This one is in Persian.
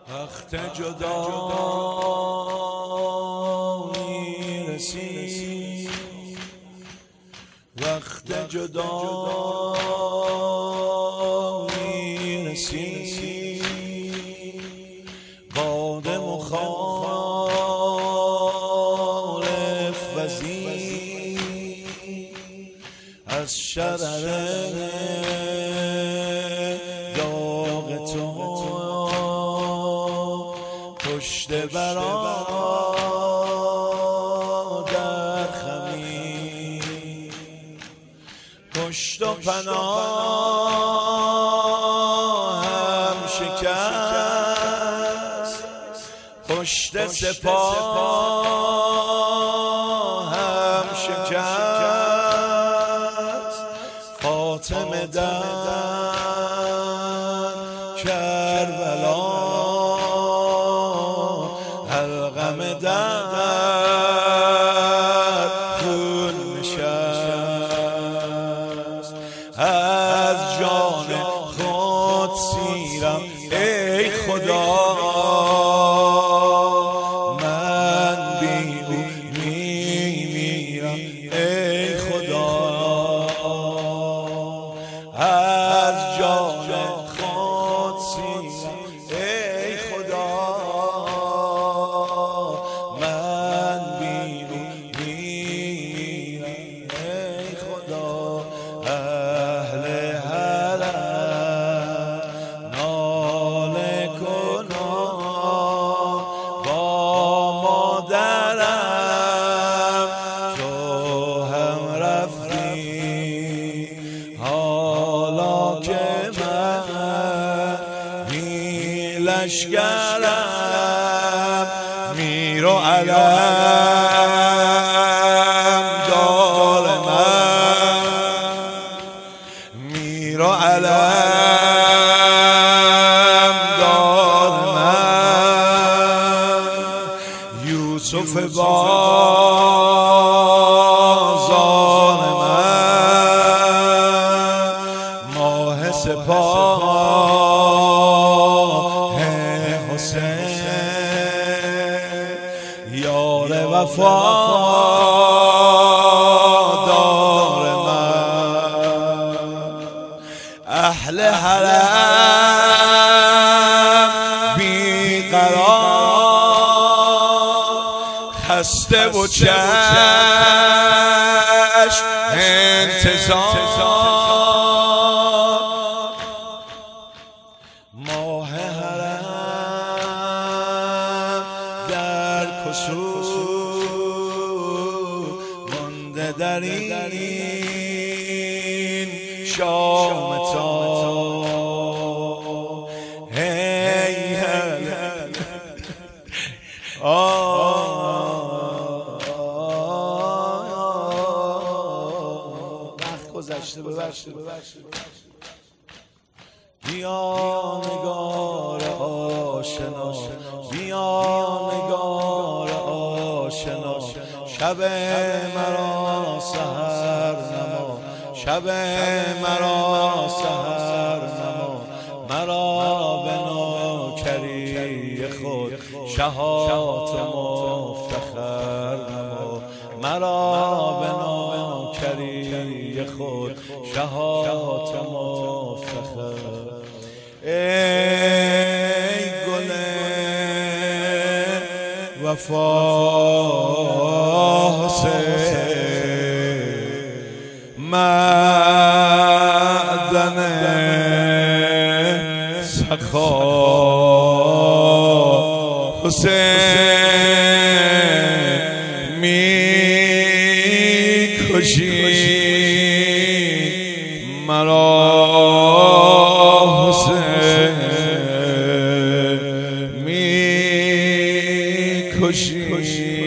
وقت جدایی رسید، وقت جدایی رسید، باد مخالف وزید از شرر داغ تو کشته برادر خمید، کشت و پناهم شکست، کشت سپاهم شکست، فاطمه در کربلا، القمه در خون نشست. از جان خود سیرم ای خدا، من بی او میمیرم ای خدا. از جان خود سیرم ای خدا، من بی او میمیرم ای خدا. اهل حرم ناله کنان با مادرم، تو هم رفتی حالا که من بی لشکرم، میر و علم دار من، میر و علم دار من، یوسف بازار من، ماه سپاه حسین، یار وفادار من. اهل حرم بیقرار، خسته و چشم انتظار، ماه حرم در کسوف مانده در این شام تا. هی وقت گذشته، ببخشید. بیا نگار آشنا، بیا نگار آشنا، شب مرا سحر نما، شب مرا سحر نما، مرا به نوکری خود شهات مفتخر نما، مرا به نوکری خود شهات مفتخر. ای گل وفا حسین، معدن سخا حسین، میکشی مرا حسین، میکشی